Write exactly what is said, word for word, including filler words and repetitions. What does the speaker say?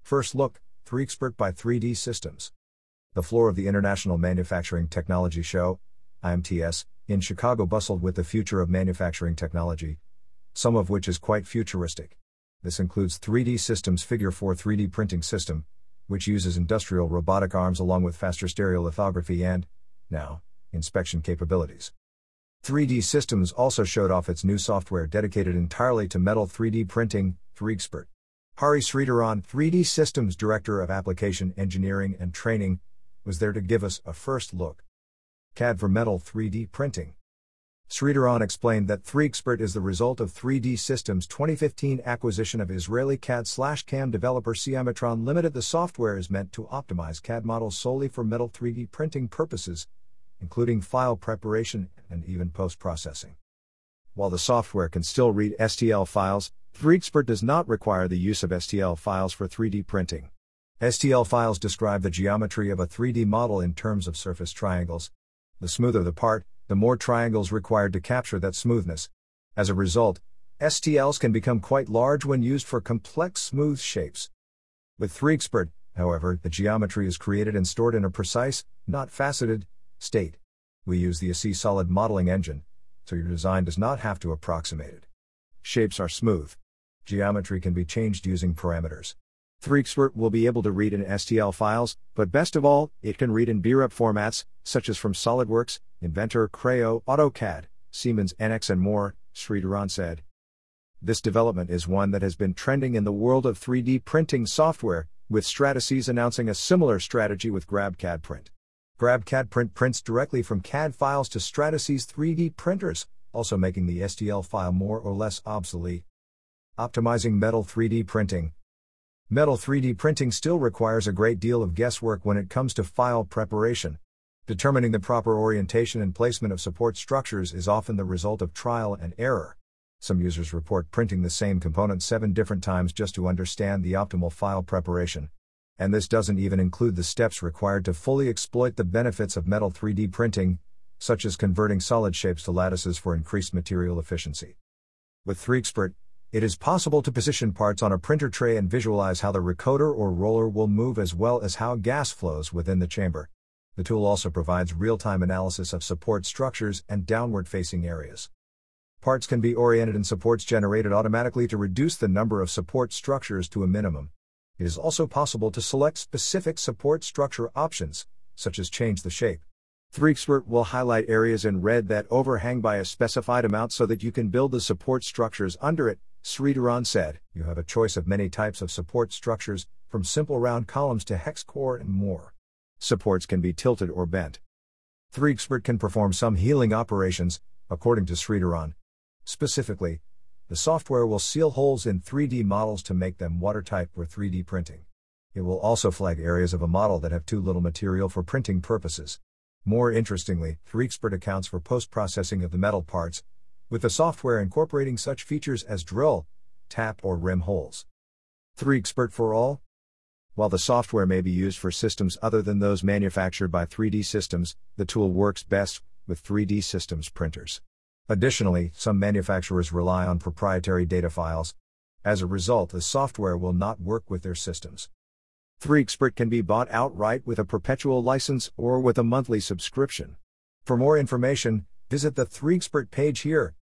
First look, three Expert by three D Systems. The floor of the International Manufacturing Technology Show, I M T S, in Chicago bustled with the future of manufacturing technology, some of which is quite futuristic. This includes three D Systems' Figure four three D printing system, which uses industrial robotic arms along with faster stereolithography and, now, inspection capabilities. three D Systems also showed off its new software dedicated entirely to metal three D printing, three Expert. Hari Sridharan, three D Systems Director of Application Engineering and Training, was there to give us a first look. C A D for metal three D printing. Sridharan explained that three Expert is the result of three D Systems' twenty fifteen acquisition of Israeli C A D/C A M developer Ciamatron Limited. The software is meant to optimize C A D models solely for metal three D printing purposes, including file preparation and even post-processing. While the software can still read S T L files, three Expert does not require the use of S T L files for three D printing. S T L files describe the geometry of a three D model in terms of surface triangles. The smoother the part, the more triangles required to capture that smoothness. As a result, S T Ls can become quite large when used for complex smooth shapes. With three Expert, however, the geometry is created and stored in a precise, not faceted, state. We use the A C solid modeling engine, so your design does not have to approximate it. Shapes are smooth. Geometry can be changed using parameters. three Expert will be able to read in S T L files, but best of all, it can read in B R E P formats, such as from SolidWorks, Inventor, Creo, AutoCAD, Siemens N X and more, Sridharan said. This development is one that has been trending in the world of three D printing software, with Stratasys announcing a similar strategy with GrabCAD Print. GrabCAD Print prints directly from C A D files to Stratasys three D printers, also making the S T L file more or less obsolete. Optimizing metal three D printing. Metal three D printing still requires a great deal of guesswork when it comes to file preparation. Determining the proper orientation and placement of support structures is often the result of trial and error. Some users report printing the same component seven different times just to understand the optimal file preparation. And this doesn't even include the steps required to fully exploit the benefits of metal three D printing, such as converting solid shapes to lattices for increased material efficiency. With three Expert, it is possible to position parts on a printer tray and visualize how the recoater or roller will move as well as how gas flows within the chamber. The tool also provides real-time analysis of support structures and downward-facing areas. Parts can be oriented and supports generated automatically to reduce the number of support structures to a minimum. It is also possible to select specific support structure options, such as change the shape. three Expert will highlight areas in red that overhang by a specified amount so that you can build the support structures under it, Sridharan said. You have a choice of many types of support structures, from simple round columns to hex core and more. Supports can be tilted or bent. three Expert can perform some healing operations, according to Sridharan. Specifically, the software will seal holes in three D models to make them watertight for three D printing. It will also flag areas of a model that have too little material for printing purposes. More interestingly, three Expert accounts for post-processing of the metal parts, with the software incorporating such features as drill, tap or rim holes. three Expert for all? While the software may be used for systems other than those manufactured by three D Systems, the tool works best with three D Systems printers. Additionally, some manufacturers rely on proprietary data files. As a result, the software will not work with their systems. three Expert can be bought outright with a perpetual license or with a monthly subscription. For more information, visit the three Expert page here.